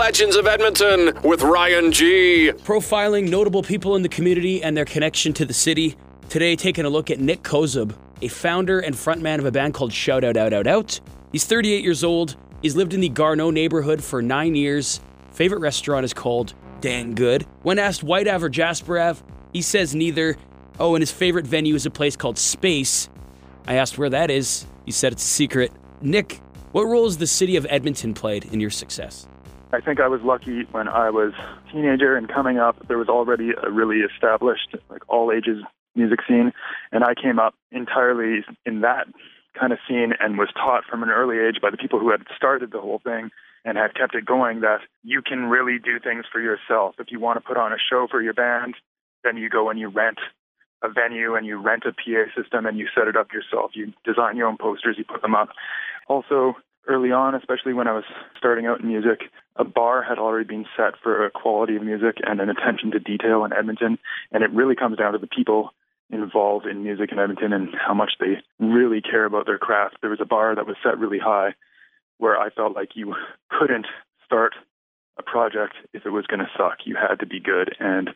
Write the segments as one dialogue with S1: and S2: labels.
S1: Legends of Edmonton with Ryan G.
S2: Profiling notable people in the community and their connection to the city. Today, taking a look at Nick Kozub, a founder and frontman of a band called Shout Out Out Out Out. He's 38 years old. He's lived in the Garneau neighborhood for 9 years. Favorite restaurant is called Dang Good. When asked White Ave or Jasper Ave, he says neither. Oh, and his favorite venue is a place called Space. I asked where that is. He said it's a secret. Nick, what role has the city of Edmonton played in your success?
S3: I think I was lucky when I was a teenager and coming up. There was already a really established, all ages music scene, and I came up entirely in that kind of scene and was taught from an early age by the people who had started the whole thing and had kept it going that you can really do things for yourself. If you want to put on a show for your band, then you go and you rent a venue and you rent a PA system and you set it up yourself. You design your own posters, you put them up. Also, early on, especially when I was starting out in music, a bar had already been set for a quality of music and an attention to detail in Edmonton. And it really comes down to the people involved in music in Edmonton and how much they really care about their craft. There was a bar that was set really high where I felt like you couldn't start a project if it was going to suck. You had to be good. And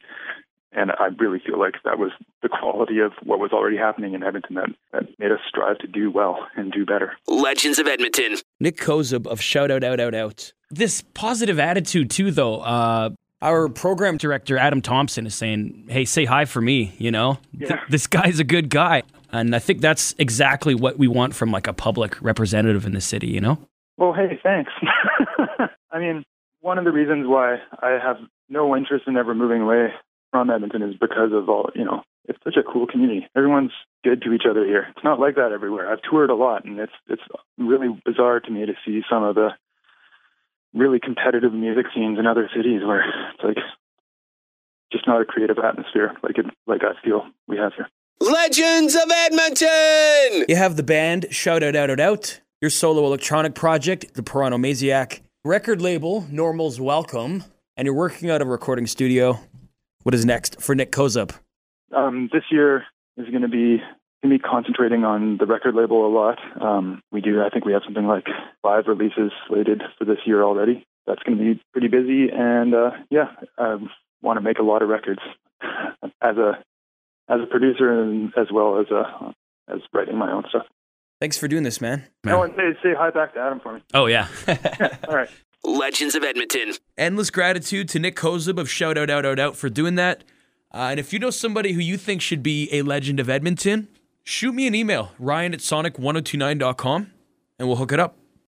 S3: I really feel like that was the quality of what was already happening in Edmonton that made us strive to do well and do better.
S1: Legends of Edmonton.
S2: Nick Kozub of Shout Out Out Out Out. This positive attitude too, though. Our program director, Adam Thompson, is saying, hey, say hi for me, you know?
S3: Yeah.
S2: This guy's a good guy. And I think that's exactly what we want from a public representative in the city, you know?
S3: Well, hey, thanks. I mean, one of the reasons why I have no interest in ever moving away from Edmonton is because of all, it's such a cool community. Everyone's good to each other here. It's not like that everywhere. I've toured a lot, and it's really bizarre to me to see some of the really competitive music scenes in other cities where it's just not a creative atmosphere like I feel we have here.
S1: Legends of Edmonton!
S2: You have the band Shout Out Out Out Out, your solo electronic project, the Poronomasiac, record label, Normal's Welcome, and you're working out of a recording studio. What is next for Nick Kozub?
S3: This year is going to be concentrating on the record label a lot. I think we have something like 5 releases slated for this year already. That's going to be pretty busy, and I want to make a lot of records as a producer and as well as writing my own stuff.
S2: Thanks for doing this, man.
S3: No, and say hi back to Adam for me.
S2: Oh, yeah.
S3: All right.
S1: Legends of Edmonton.
S2: Endless gratitude to Nick Kozub of Shout Out Out Out Out for doing that. And if you know somebody who you think should be a legend of Edmonton, shoot me an email, Ryan@sonic1029.com, and we'll hook it up.